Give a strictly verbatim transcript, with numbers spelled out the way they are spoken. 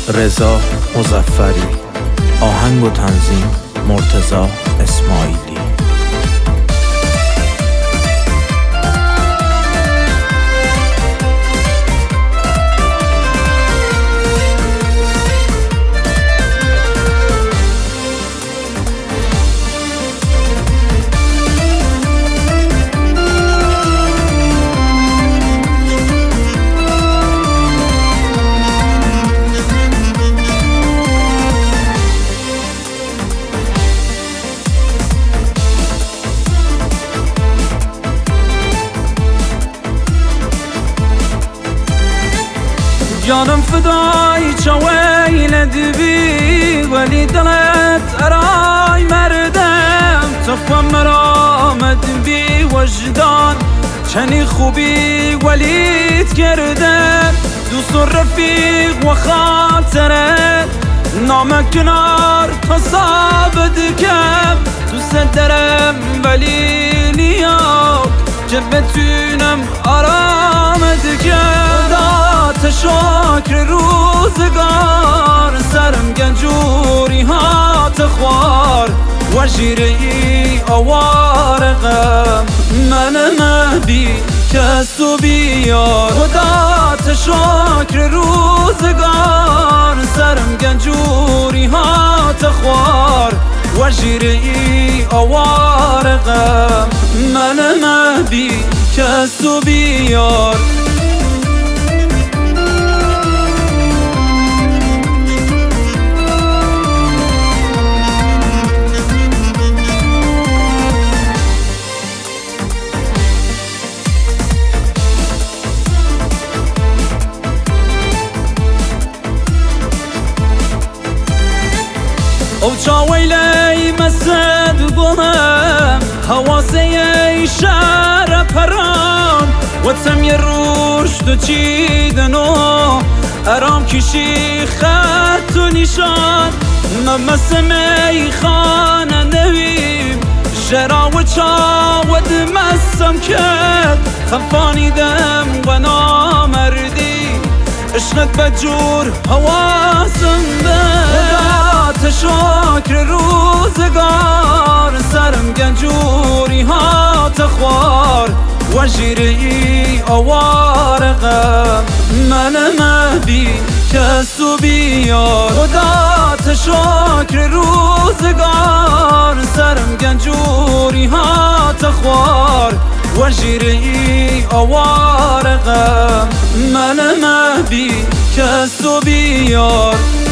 رضا مظفری. آهنگ و تنظیم مرتضی اسماعیلی. جانم فدای چویل دبی ولی دلت ارای مردم تفهم مرامد بی وجدان چنی خوبی ولیت کردم دوست و رفیق و خاطره نام کنار تصاب دکم دوست درم ولی نیام که بتونم آرام دکم شکر روزگار سرم گنجوری هات خوار و جیری آوارقم من مهدی کسو بیار خدا تشکر روزگار سرم گنجوری هات خوار و جیری آوارقم من مهدی کسو بیار او چاویلی مسد بهم حواسی شهر پران و تمی رشد چیدنو ارام کشی خط و نشان ممسمی خانه نویم جرا و چاود مسم کرد خفانیدم و نامردی عشقت بجور حواسم به تشکر روزگار سرم گنجوری هات خوار و جیری آوارقم من مهدی کسو بیار خدا تشکر روزگار سرم گنجوری هات خوار و جیری آوارقم من مهدی کسو بیار